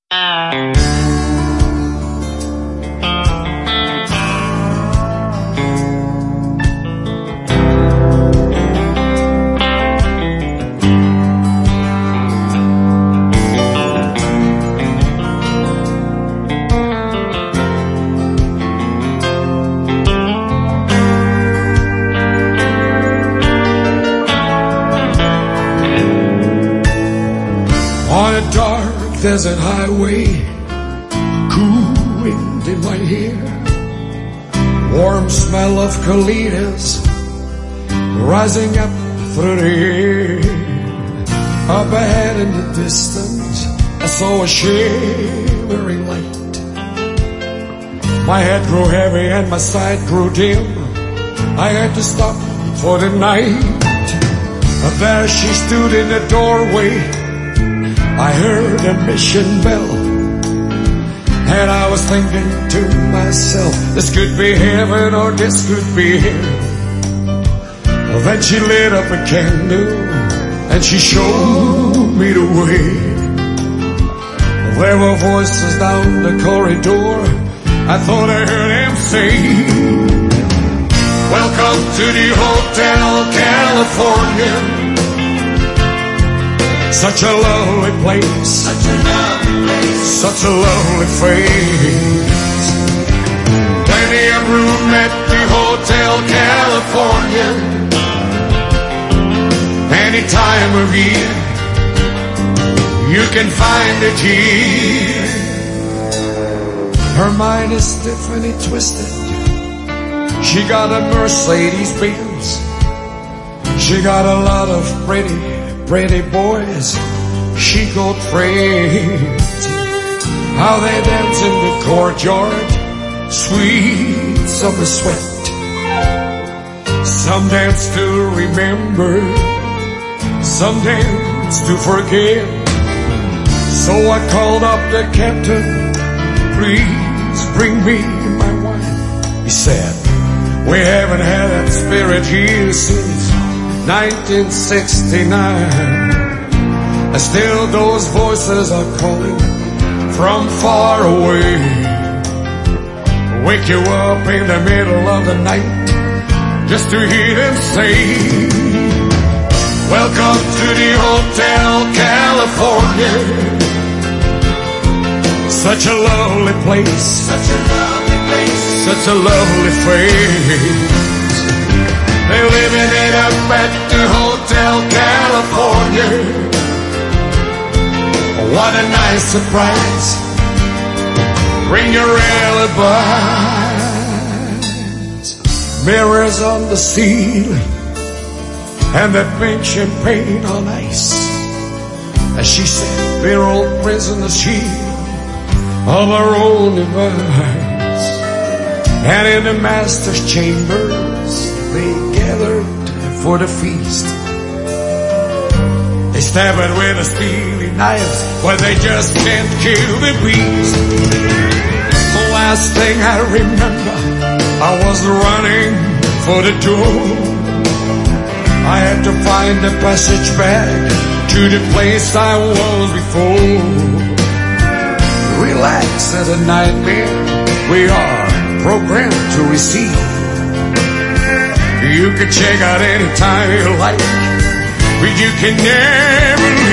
On a dark desert highway, cool wind in my hair, warm smell of colitas rising up through the air. Up ahead in the distance, I saw a shimmering light. My head grew heavy and my sight grew dim. I had to stop for the night. There she stood in the doorway. I heard a mission bell, and I was thinking to myself, this could be heaven or this could be hell. Then she lit up a candle and she showed me the way. There were voices down the corridor. I thought I heard him say, welcome to the Hotel California. Such a lovely place, such a lovely place, such a lovely face. Plenty of room at the Hotel California. Any time of year, you can find it here. Her mind is stiff and it twisted. She got a Mercedes Benz. She got a lot of pretty boys, she got friends. How they dance in the courtyard, sweet summer sweat. Some dance to remember, some dance to forget. So I called up the captain, please bring me my wine. He said, we haven't had that spirit here since 1969, and still those voices are calling from far away. Wake you up in the middle of the night just to hear them say, welcome to the Hotel California. Such a lovely place, such a lovely place, such a lovely face. They're living it up at the Hotel California. What a nice surprise. Bring your alibis. Mirrors on the ceiling and that pink champagne on ice. As she said, we're all prisoners here of our own device. And in the master's chambers, they gathered for the feast. They stab it with the steely knives, but they just can't kill the beast. The last thing I remember, I was running for the door. I had to find a passage back to the place I was before. Relax as a nightmare, we are programmed to receive. You can check out any time you like, but you can never leave.